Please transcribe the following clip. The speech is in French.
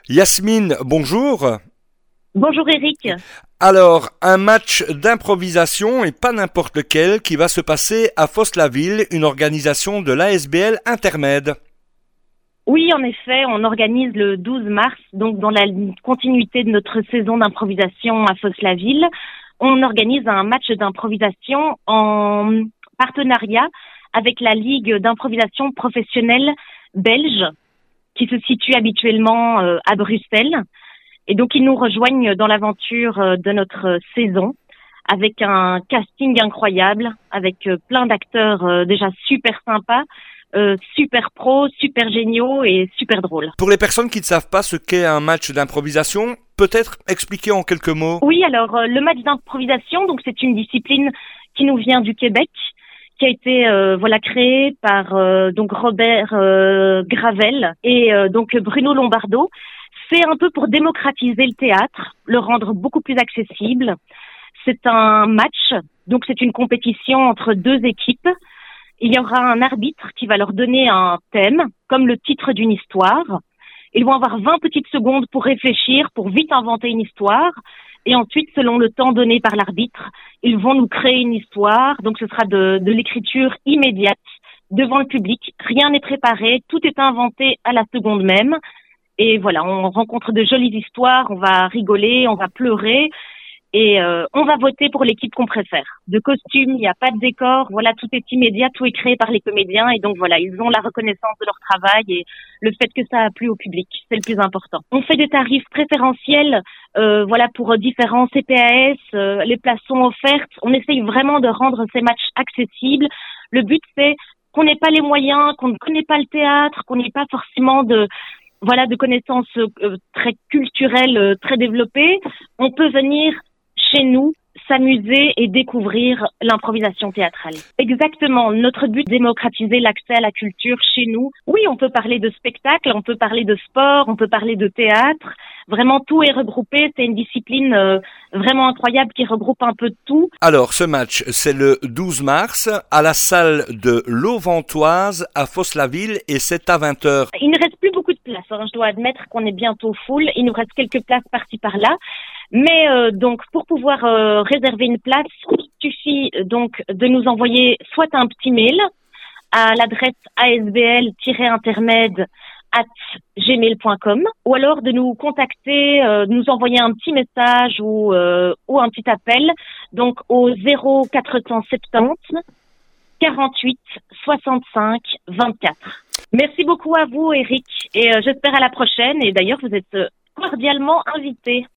Yasmine, bonjour. Bonjour Eric. Alors, un match d'improvisation et pas n'importe lequel qui va se passer à Fos-la-Ville, une organisation de l'ASBL Intermed. Oui, en effet, on organise le 12 mars, donc dans la continuité de notre saison d'improvisation à Fos-la-Ville, on organise un match d'improvisation en partenariat avec la Ligue d'improvisation professionnelle belge qui se situe habituellement à Bruxelles. Et donc, ils nous rejoignent dans l'aventure de notre saison avec un casting incroyable, avec plein d'acteurs déjà super sympas, super pros, super géniaux et super drôles. Pour les personnes qui ne savent pas ce qu'est un match d'improvisation, peut-être expliquer en quelques mots. Oui, alors le match d'improvisation, donc c'est une discipline qui nous vient du Québec, qui a été créée par donc Robert Gravel et donc Bruno Lombardo. C'est un peu pour démocratiser le théâtre, le rendre beaucoup plus accessible. C'est un match, donc c'est une compétition entre deux équipes. Il y aura un arbitre qui va leur donner un thème, comme le titre d'une histoire. Ils vont avoir 20 petites secondes pour réfléchir, pour vite inventer une histoire. Et ensuite, selon le temps donné par l'arbitre, ils vont nous créer une histoire. Donc ce sera de l'écriture immédiate devant le public. Rien n'est préparé, tout est inventé à la seconde même. Et voilà, on rencontre de jolies histoires, on va rigoler, on va pleurer et on va voter pour l'équipe qu'on préfère. De costume, il n'y a pas de décor, voilà, tout est immédiat, tout est créé par les comédiens et donc voilà, ils ont la reconnaissance de leur travail et le fait que ça a plu au public, c'est le plus important. On fait des tarifs préférentiels, pour différents CPAS, les places sont offertes. On essaye vraiment de rendre ces matchs accessibles. Le but c'est qu'on n'ait pas les moyens, qu'on ne connaît pas le théâtre, qu'on n'ait pas forcément de connaissances très culturelles, très développées. On peut venir chez nous s'amuser et découvrir l'improvisation théâtrale. Exactement. Notre but, démocratiser l'accès à la culture chez nous. Oui, on peut parler de spectacle, on peut parler de sport, on peut parler de théâtre. Vraiment, tout est regroupé. C'est une discipline vraiment incroyable qui regroupe un peu de tout. Alors, ce match, c'est le 12 mars à la salle de l'Auventoise à Fos-la-Ville et c'est à 20h. Il ne reste plus beaucoup de place. Je dois admettre qu'on est bientôt full. Il nous reste quelques places par-ci par-là. Mais donc, pour pouvoir réserver une place, il suffit donc de nous envoyer soit un petit mail à l'adresse asbl-intermed@gmail.com ou alors de nous contacter, de nous envoyer un petit message ou un petit appel donc au 0470 48 65 24. Merci beaucoup à vous Eric et j'espère à la prochaine et d'ailleurs vous êtes cordialement invité.